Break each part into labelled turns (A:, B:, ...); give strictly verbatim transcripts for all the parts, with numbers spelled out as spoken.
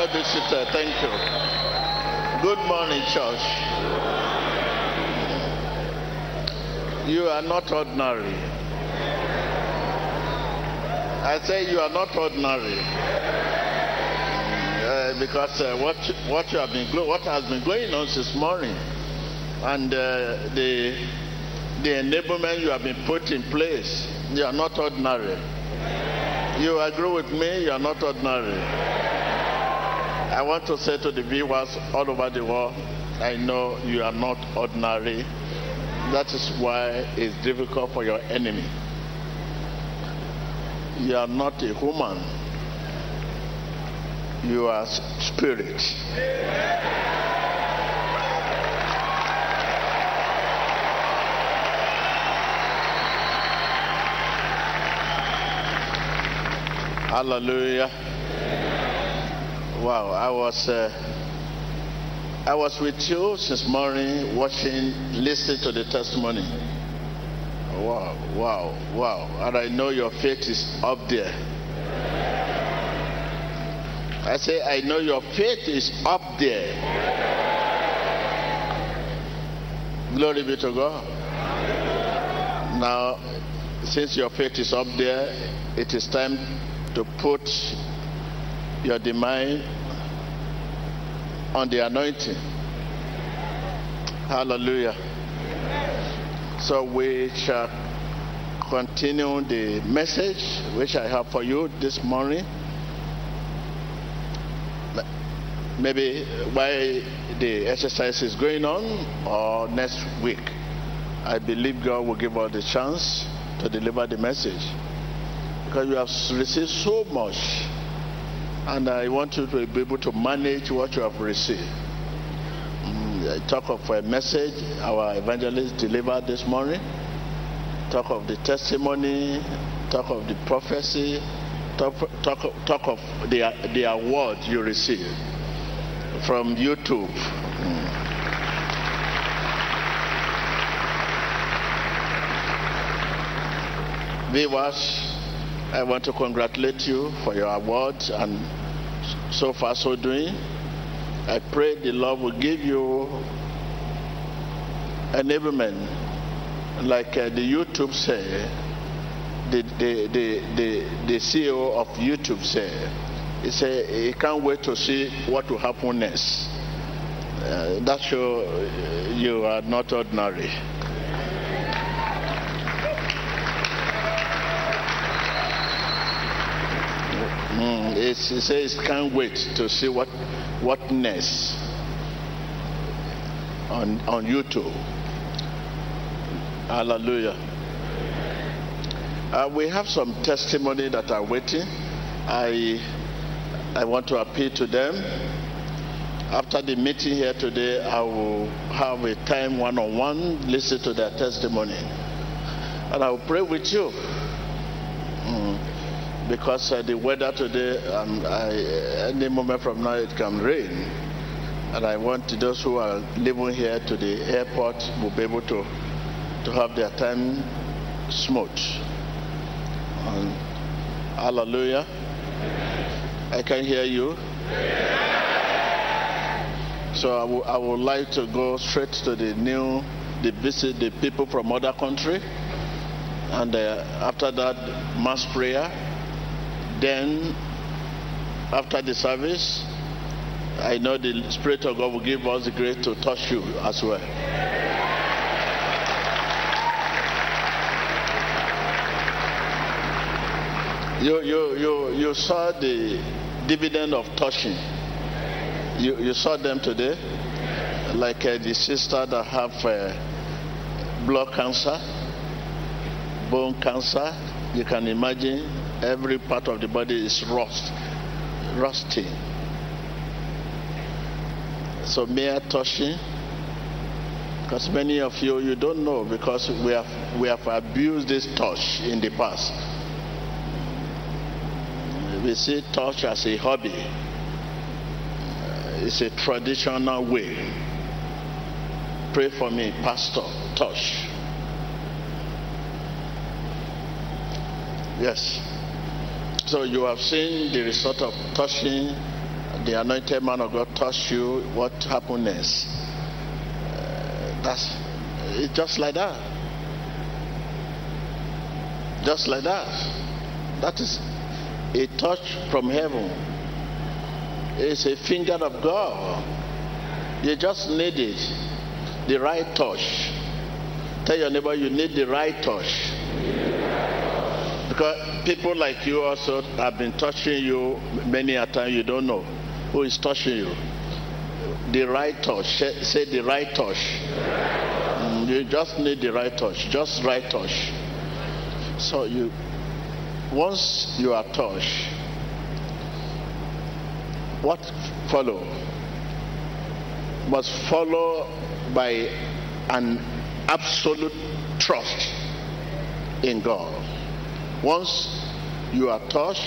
A: be seated. Thank you. Good morning, church. You are not ordinary. I say you are not ordinary. Uh, because uh, what what you have been what has been going on this morning, and uh, the the enablement you have been put in place, you are not ordinary. You agree with me? You are not ordinary. I want to say to the viewers all over the world, I know you are not ordinary. That is why it's difficult for your enemy. You are not a human. You are spirit. Hallelujah. Wow, I was uh, I was with you since morning, watching, listening to the testimony. Wow, wow, wow. And I know your faith is up there. I say, I know your faith is up there. Glory be to God. Now, since your faith is up there, it is time to put your demand on the anointing. Hallelujah. So we shall continue the message which I have for you this morning. Maybe while the exercise is going on or next week. I believe God will give us the chance to deliver the message, because you have received so much, and I want you to be able to manage what you have received. Mm, talk of a message our evangelist delivered this morning. Talk of the testimony. Talk of the prophecy. Talk, talk, talk of the, the award you received from YouTube. Mm. Viewers, I want to congratulate you for your award, and so far so doing. I pray the Lord will give you enablement, like uh, the YouTube say, the, the, the, the, the C E O of YouTube said. He said he can't wait to see what will happen next. Uh, that shows you are not ordinary. Mm, he says he can't wait to see what what next on on YouTube. Hallelujah. Uh, we have some testimony that are waiting. I I want to appeal to them. After the meeting here today, I will have a time one-on-one, listen to their testimony, and I will pray with you. Mm. Because uh, the weather today, um, I, any moment from now it can rain, and I want those who are living here to the airport will be able to to have their time smooth. And hallelujah! I can hear you. So I, w- I would like to go straight to the new, the visit the people from other country, and uh, after that mass prayer. Then, after the service, I know the Spirit of God will give us the grace to touch you as well. You, you, you, you saw the dividend of touching. You, you saw them today, like uh, the sister that have uh, blood cancer, bone cancer. You can imagine. Every part of the body is rust, rusty. So mere touching, because many of you, you don't know, because we have we have abused this touch in the past. We see touch as a hobby. It's a traditional way. Pray for me, Pastor, touch. Yes. So you have seen the result of touching the anointed man of God touch you, what happens next? Uh, that's it's just like that. Just like that. That is a touch from heaven. It's a finger of God. You just need it. The right touch. Tell your neighbor you need the right touch. Because people like you also have been touching you many a time you don't know who is touching you. The right touch. Say the right touch. Mm, you just need the right touch. Just right touch. So you, once you are touched, what follow? Must follow by an absolute trust in God. Once you are touched,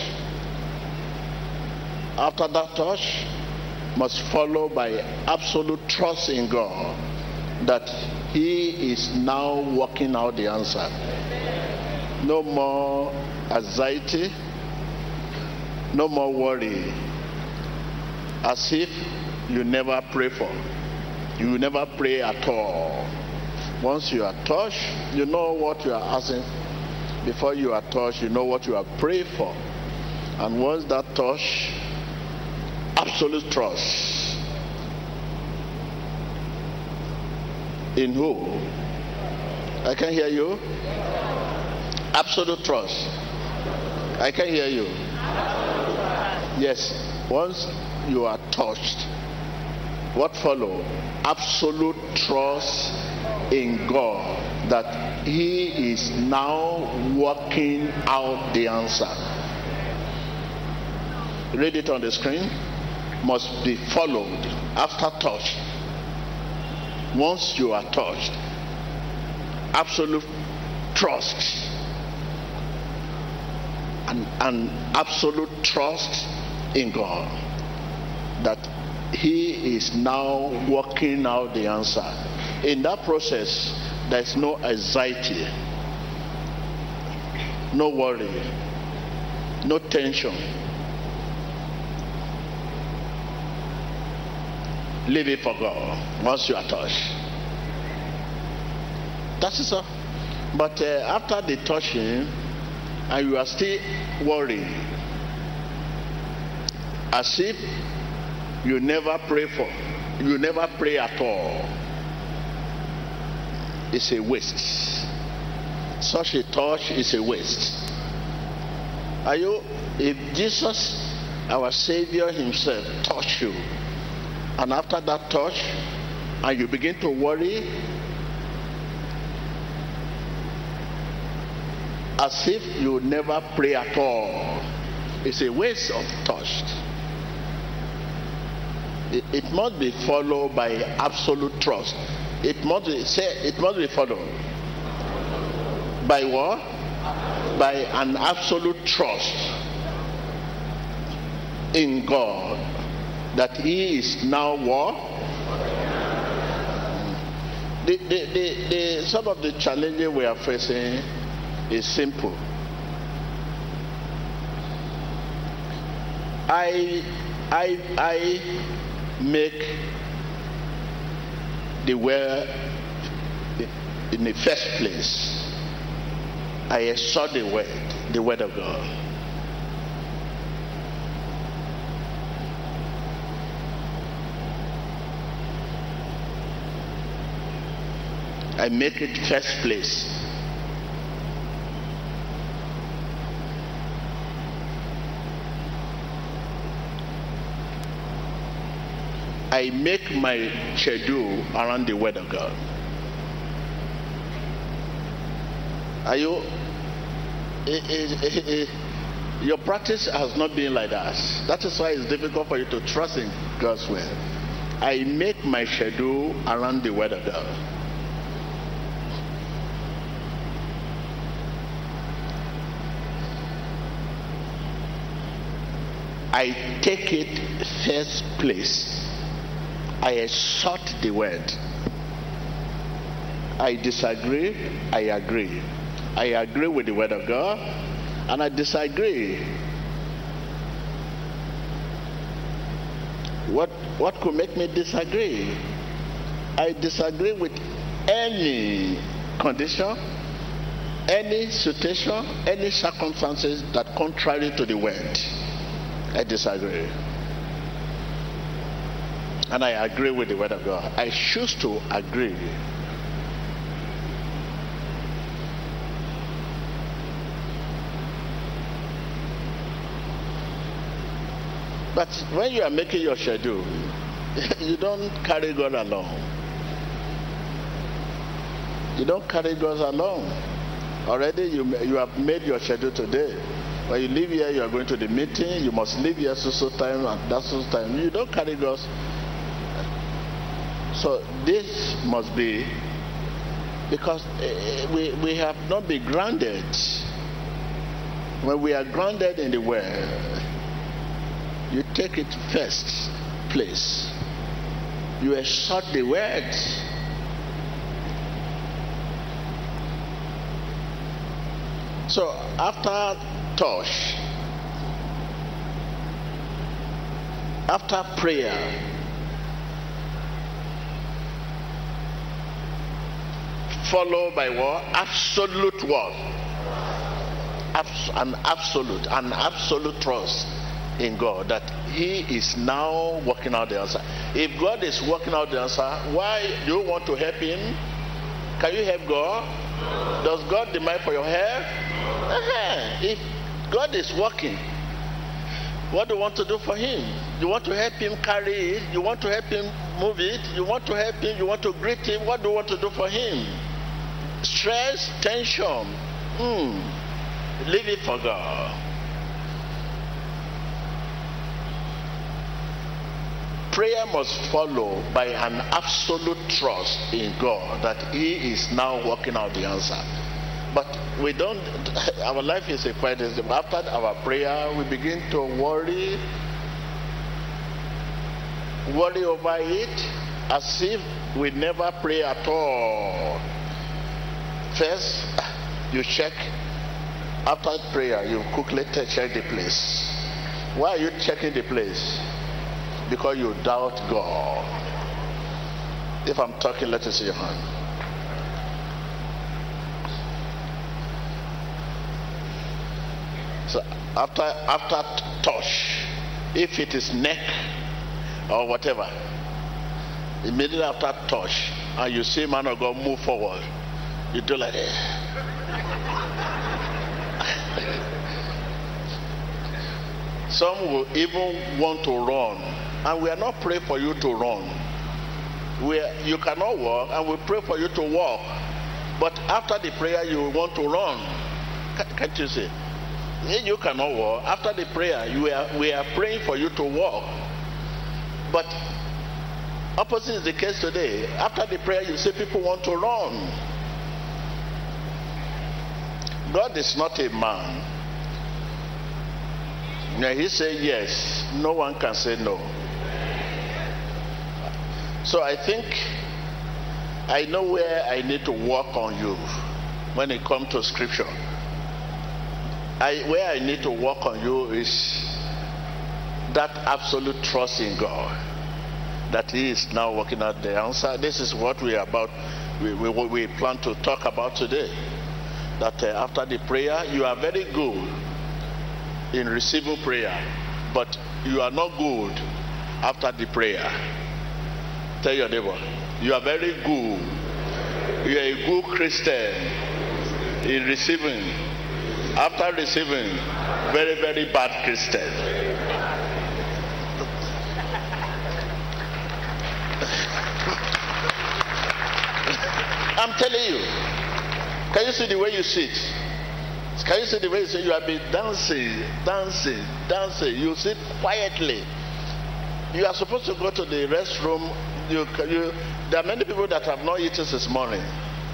A: after that touch, must follow by absolute trust in God that He is now working out the answer. No more anxiety, no more worry, as if you never pray for. You never pray at all. Once you are touched, you know what you are asking. Before you are touched, you know what you are praying for. And once that touch, absolute trust. In who? I can hear you. Absolute trust. I can hear you. Yes. Once you are touched, what follow? Absolute trust in God that He is now working out the answer. Read it on the screen. Must be followed after touch. Once you are touched, absolute trust and, and absolute trust in God that He is now working out the answer. In that process, there is no anxiety, no worry, no tension. Leave it for God once you are touched. That is all. But uh, after the touching, and you are still worried, as if you never pray for, you never pray at all, it's a waste. Such a touch is a waste. Are you, if Jesus, our Savior Himself, touched you, and after that touch, and you begin to worry, as if you never pray at all, it's a waste of touch. It, it must be followed by absolute trust. It must be, say, it must be followed by what? By an absolute trust in God that He is now what? The, the, the, the, some of the challenges we are facing is simple. I, I, I make the word in the first place. I exalt the word, the word of God. I make it first place. I make my schedule around the word of God. Are you? It, it, it, it, your practice has not been like that. That is why it's difficult for you to trust in God's word. I make my schedule around the word of God. I take it first place. I exalt the word. I disagree, I agree. I agree with the word of God, and I disagree. What, what could make me disagree? I disagree with any condition, any situation, any circumstances that contrary to the word. I disagree. And I agree with the word of God. I choose to agree. But when you are making your schedule, you don't carry God along. You don't carry God along. Already you, you have made your schedule today. When you leave here, you are going to the meeting. You must leave here so so time and that so time. You don't carry God. So this must be because we, we have not been grounded. When we are grounded in the word, you take it first place. You exalt the word. So after touch, after prayer, followed by what? Absolute what? Abs- an absolute, an absolute trust in God that He is now working out the answer. If God is working out the answer, why do you want to help Him? Can you help God? Does God demand for your help? Uh-huh. If God is working, what do you want to do for Him? You want to help Him carry it? You want to help Him move it? You want to help Him? You want to greet Him? What do you want to do for Him? Stress, tension, hmm. leave it for God. Prayer must follow by an absolute trust in God that He is now working out the answer. But we don't, our life is a quiet. After our prayer, we begin to worry, worry over it as if we never pray at all. First, you check. After prayer, you quickly check the place. Why are you checking the place? Because you doubt God. If I'm talking, let me see your hand. So after after touch, if it is neck or whatever, immediately after touch, and you see man of God move forward, you do like that. Some will even want to run, and we are not praying for you to run. We are, you cannot walk, and we pray for you to walk. But after the prayer, you want to run. Can't you see? You cannot walk. After the prayer, you are, we are praying for you to walk. But opposite is the case today. After the prayer, you see people want to run. God is not a man. Now He said yes. No one can say no. So I think I know where I need to work on you when it comes to scripture. I, where I need to work on you is that absolute trust in God that He is now working out the answer. This is what we are about. We, we, we plan to talk about today. That uh, after the prayer, you are very good in receiving prayer, but you are not good after the prayer. Tell your neighbor, you are very good. You are a good Christian in receiving. After receiving, very, very bad Christian. I'm telling you. Can you see the way you sit? Can you see the way you sit? You have been dancing, dancing, dancing. You sit quietly. You are supposed to go to the restroom. You, you, there are many people that have not eaten this morning.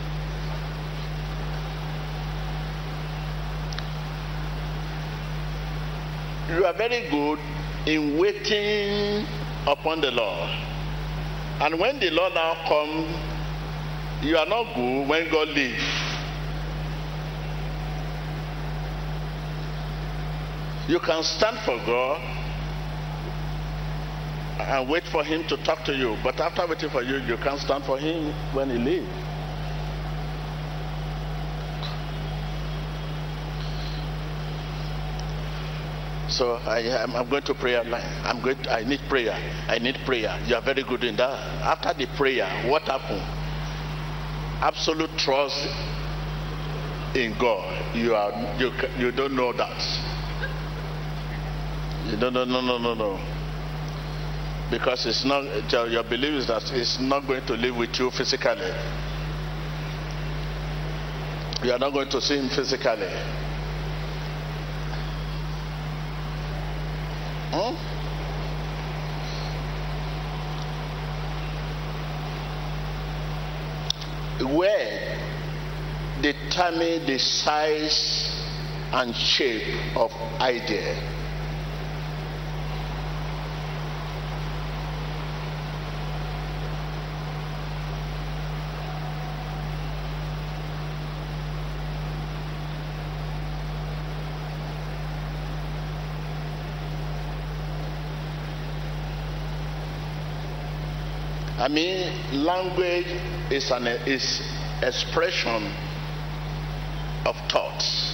A: You are very good in waiting upon the Lord. And when the Lord now comes, you are not good when God leaves. You can stand for God and wait for him to talk to you. But after waiting for you, you can't stand for him when he leaves. So I, I'm, I'm going to prayer line. I'm going. To, I need prayer. I need prayer. You are very good in that. After the prayer, what happened? Absolute trust in God. You are. You. You don't know that. You don't know. No. No. No. No. Because it's not. Your belief is that it's not going to live with you physically. You are not going to see him physically. Hmm? Where determine the size and shape of idea. I mean, language is an is expression of thoughts.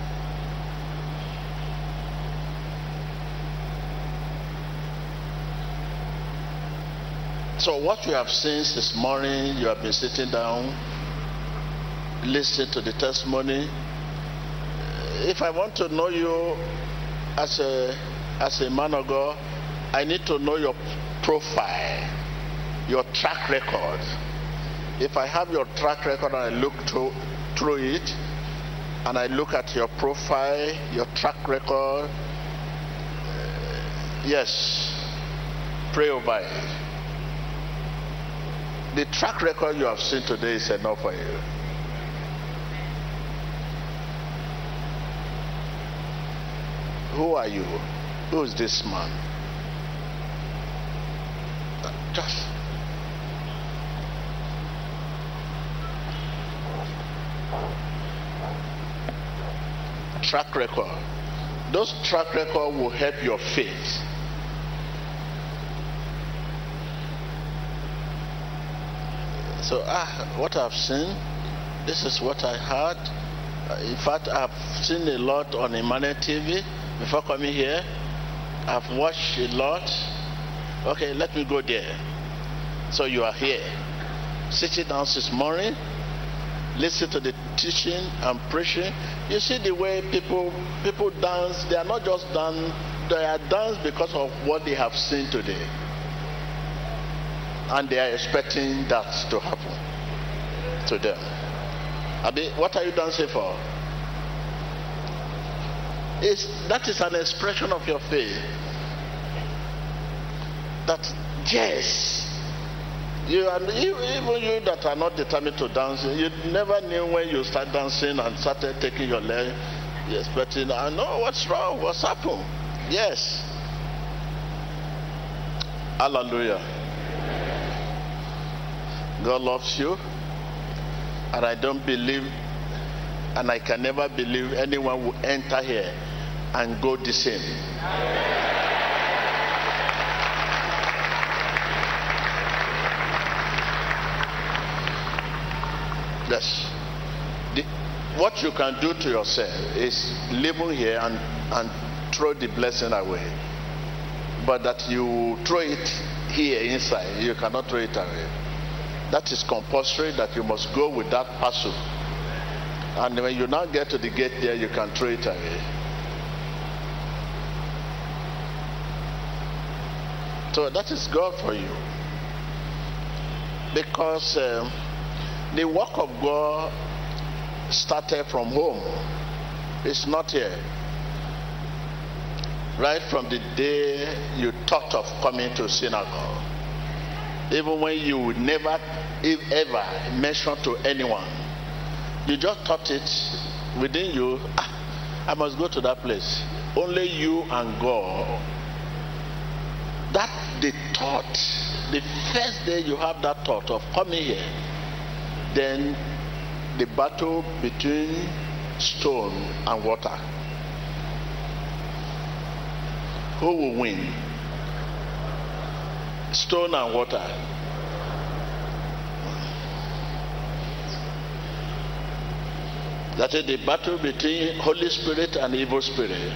A: So what you have seen this morning, you have been sitting down, listening to the testimony. If I want to know you as a as a man of God, I need to know your profile, your track record. If I have your track record and I look through, through it, and I look at your profile, your track record, uh, yes, pray over it. The track record you have seen today is enough for you. Who are you? Who is this man? Just track record. Those track record will help your faith. So, ah, what I've seen, this is what I heard. In fact, I've seen a lot on Emmanuel T V before coming here. I've watched a lot. Okay, let me go there. So you are here, sitting down this morning, listen to the teaching and preaching. You see the way people people dance. They are not just dance. They are dance because of what they have seen today, and they are expecting that to happen to them. Abi, what are you dancing for? It's, that is an expression of your faith. That yes. You and even you that are not determined to dance, you never knew when you start dancing and started taking your leg, you're expecting, I know what's wrong, what's happened. Yes. Hallelujah. God loves you, and I don't believe, and I can never believe anyone will enter here and go the same. Yes. The, what you can do to yourself is living here and, and throw the blessing away. But that you throw it here inside, you cannot throw it away. That is compulsory, that you must go with that parcel. And when you now get to the gate there, you can throw it away. So that is God for you. Because um, the work of God started from home. It's not here. Right from the day you thought of coming to synagogue, even when you would never if ever mention to anyone, you just thought it within you, ah, I must go to that place. Only you and God. That the thought, the first day you have that thought of coming here, then the battle between stone and water. Who will win? Stone and water. That is the battle between Holy Spirit and evil spirit.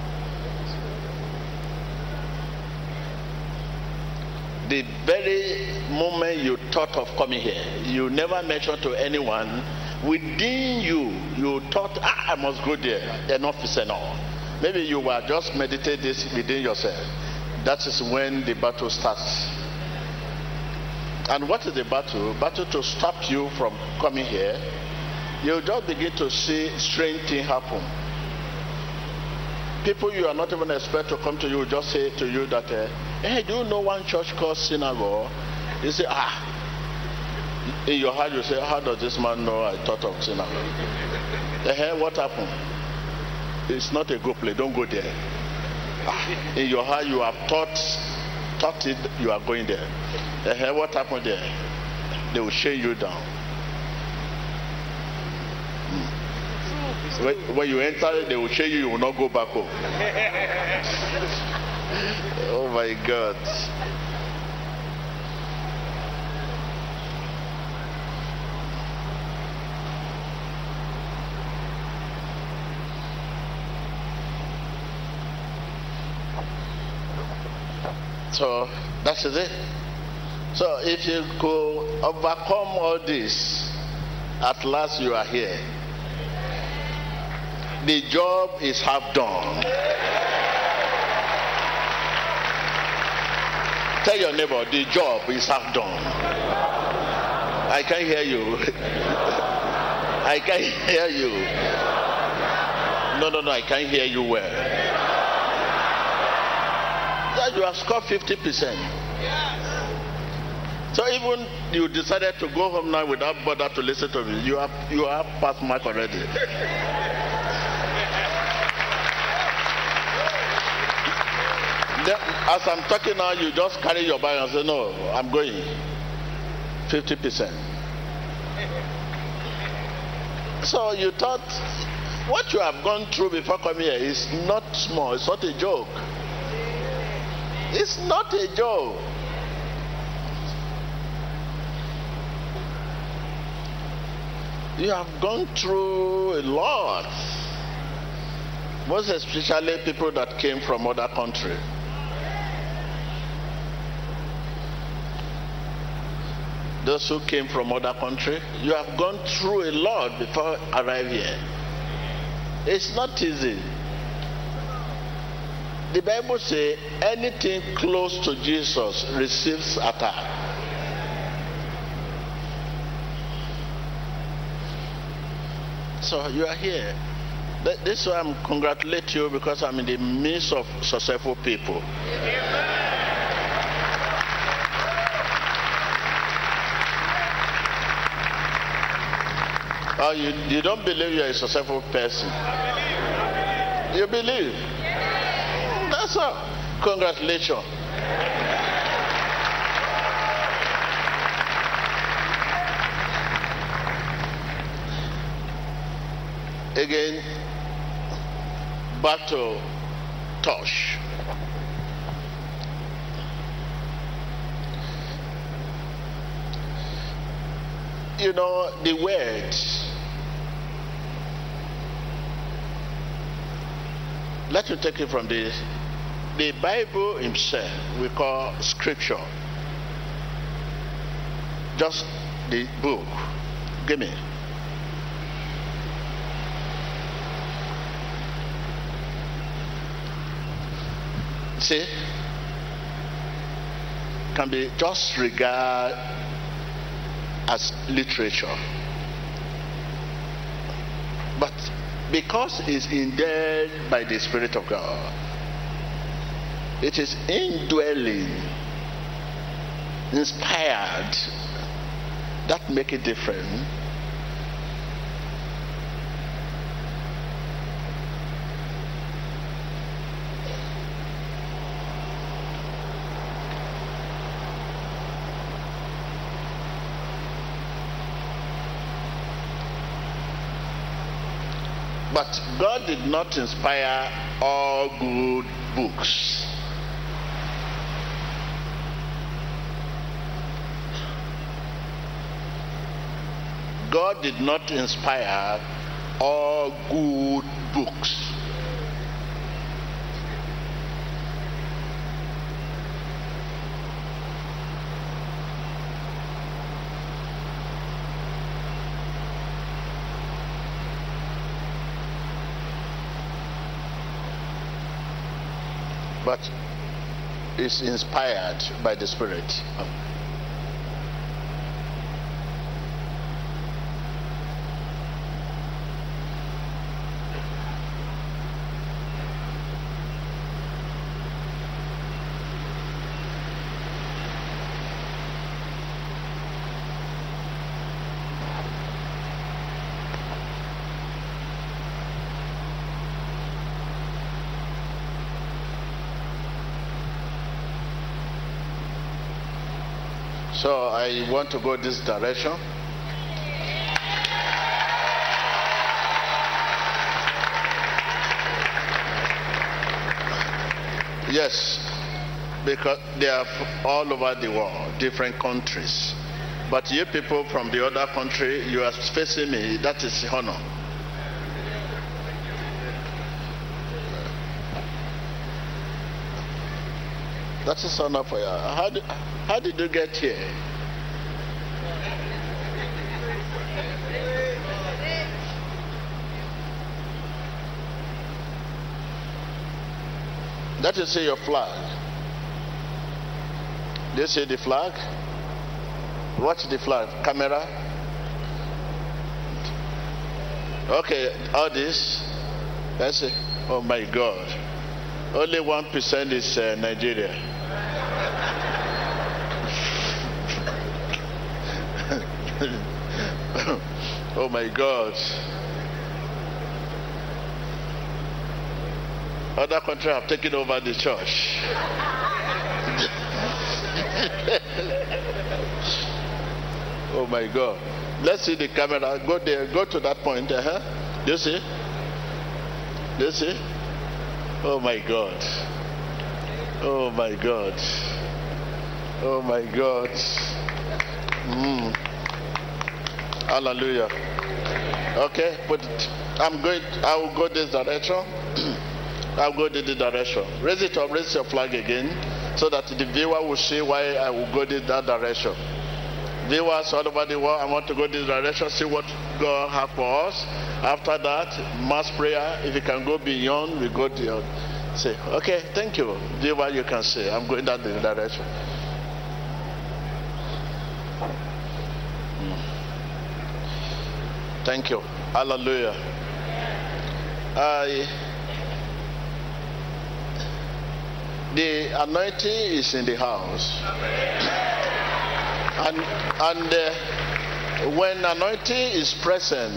A: The very moment you thought of coming here, you never mentioned to anyone. Within you, you thought, ah, I must go there. Enough is enough. Maybe you were just meditating this within yourself. That is when the battle starts. And what is the battle? Battle to stop you from coming here. You just begin to see strange things happen. People you are not even expect to come to you just say to you that, uh, hey, do you know one church called synagogue? You say, ah. In your heart you say, how does this man know I thought of synagogue? Uh, what happened? It's not a good place. Don't go there. Ah. In your heart you have thought, thought it. You are going there. Uh, what happened there? They will shake you down. When, when you enter, they will show you, you will not go back home. Oh my God. So that is it. So if you could overcome all this, at last you are here. The job is half done. Tell your neighbor, the job is half done. I can't hear you. I can't hear you. No, no, no, I can't hear you well. That you have scored fifty percent. So even you decided to go home now without bother to listen to me, you have you have passed mark already. Then, as I'm talking now, you just carry your bag and say, no, I'm going. fifty percent. So you thought, what you have gone through before coming here is not small. It's not a joke. It's not a joke. You have gone through a lot. Most especially people that came from other countries. Those who came from other countries, you have gone through a lot before arrive here. It's not easy. The Bible says anything close to Jesus receives attack. So you are here. This is why I'm congratulating you, because I'm in the midst of successful people. Oh, you, you don't believe you're a successful person. You believe. That's all. Congratulations. Again, back to Tosh. You know, the word, let me take it from this. The Bible himself we call scripture. Just the book. Give me. See? Can be just regarded as literature. But because it's endowed by the Spirit of God, it is indwelling, inspired, that make it different. But God did not inspire all good books. God did not inspire all good books. But it's inspired by the Spirit. So I want to go this direction. Yes, because they are all over the world, different countries. But you people from the other country, you are facing me, that is honor. That is honor for you. How did, how did you get here? That is your flag. Do you see the flag? Watch the flag. Camera. Okay, all this. That's it. Oh my God. Only one percent is uh, Nigeria. Oh my God. Other countries have taken over the church. Oh my God. Let's see the camera. Go there. Go to that point. Uh-huh. Do you see? Do you see? Oh my God. Oh my God. Oh my God. Mm. Hallelujah. Okay, put it. I'm going. I will go this direction. I'll go this direction. Raise it up. Raise your flag again, so that the viewer will see why I will go this that direction. Viewers all over the world, I want to go this direction. See what God has for us. After that, mass prayer. If you can go beyond, we go to your. Say, okay, thank you. Viewer, you can see. I'm going that direction. Thank you. Hallelujah. I, the anointing is in the house. And, and uh, when anointing is present,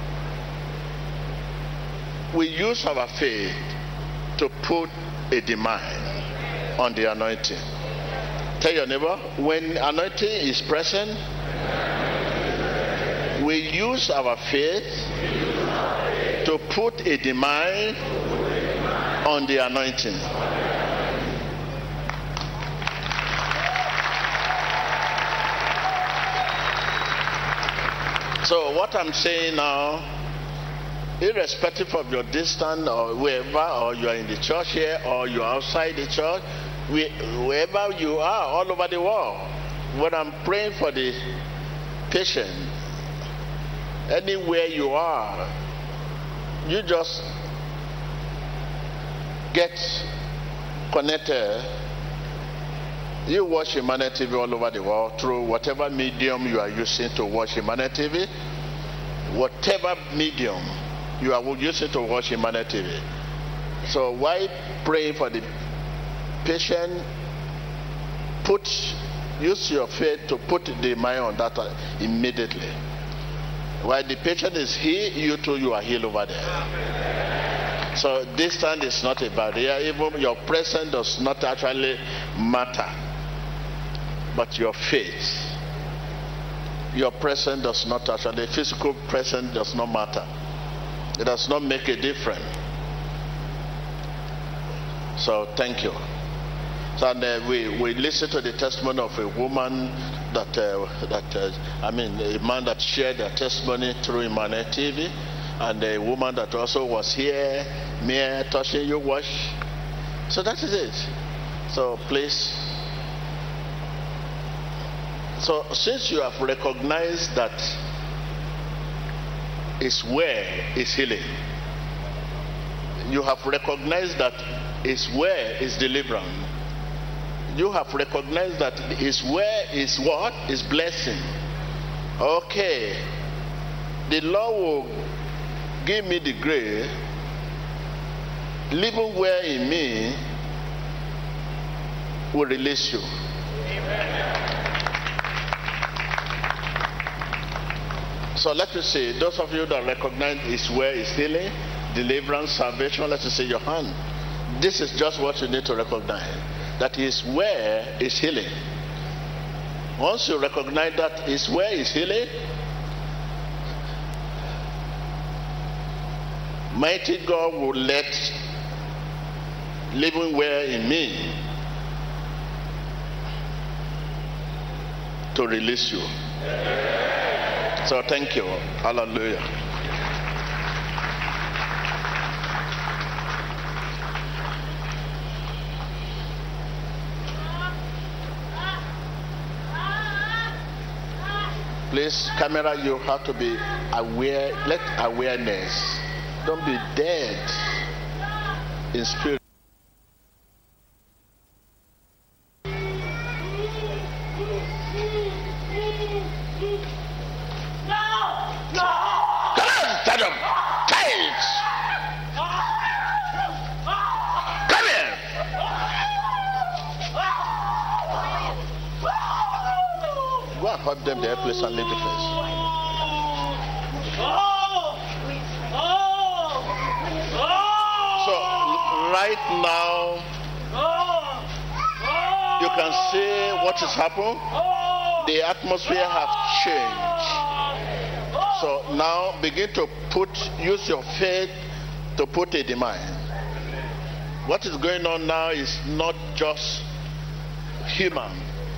A: we use our faith to put a demand on the anointing. Tell your neighbor, when anointing is present, we use our faith to put a demand on the anointing. So what I'm saying now, irrespective of your distance or wherever, or you are in the church here or you are outside the church, we, wherever you are, all over the world, when I'm praying for the patient, anywhere you are, you just get connected. You watch Humanity T V all over the world through whatever medium you are using to watch Humanity T V. Whatever medium you are using to watch Humanity T V. So while praying for the patient, put use your faith to put the mind on that immediately. While the patient is healed, you too, you are healed over there. So distance is not a barrier. Even your presence does not actually matter. But your faith, your presence does not actually, physical presence does not matter. It does not make a difference. So thank you. So and, uh, we we listened to the testimony of a woman that uh, that uh, I mean a man that shared their testimony through Emmanuel T V, and a woman that also was here, mere touching your wash. So that is it. So please. So since you have recognized that His word is healing, you have recognized that His word is deliverance, you have recognized that His word is what? Is blessing. Okay. The Lord will give me the grace, living word in me will release you. Amen. So let me see, those of you that recognize His word is healing, deliverance, salvation, let me see your hand. This is just what you need to recognize, that His word is healing. Once you recognize that His word is healing, mighty God will let living word in me to release you. So thank you. Hallelujah. Please, camera, you have to be aware. Let awareness. Don't be dead in spirit. Help them there, please, and leave the place. So, right now, you can see what has happened. The atmosphere has changed. So now, begin to put, use your faith to put a demand. What is going on now is not just human.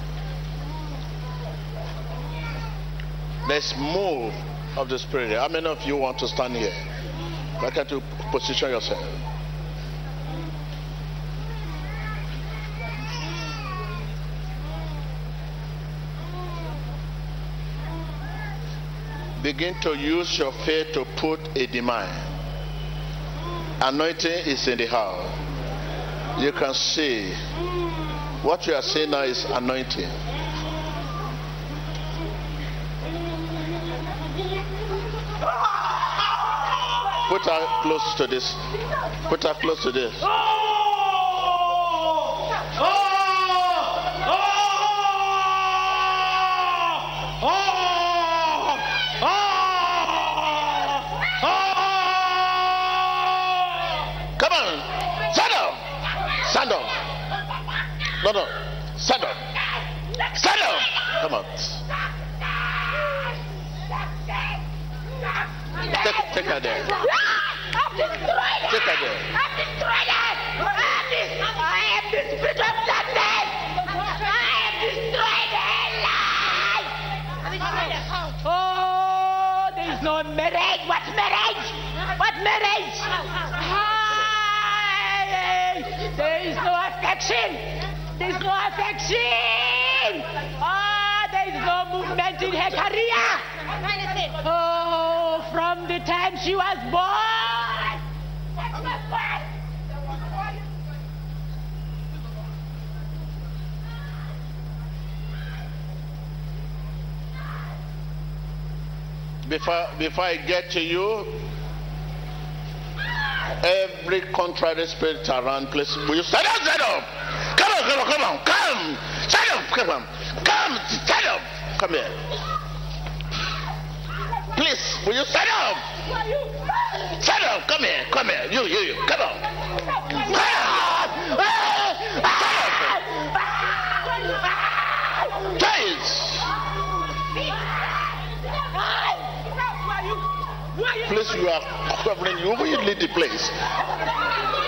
A: There's move of the Spirit. How many of you want to stand here? Why can't you position yourself? Begin to use your faith to put a demand. Anointing is in the house. You can see. What you are seeing now is anointing. Put her close to this. Put her close to this.
B: Oh! Oh! Oh! Oh! Oh!
A: Come on. Stand up. Stand up. No, no. Stand up. Stand up. Come on. Take, take her there. Take her there.
B: I'm destroyed. I am the spirit of darkness. I am destroyed. Oh, there is no marriage. What marriage? What marriage? There is no affection. There is no affection. Ah, there is no movement in her career. Oh, from the time she was born.
A: Before, before I get to you, every contrary spirit around, please, will you stand up, stand up? Come on, come on, come on, come! Stand up, come on, come, stand up, come here. Please, will you stand up? Stand up, come here, come here, you, you, you, come on. Stand up! Guys! Please, you are covering, you will lead the place.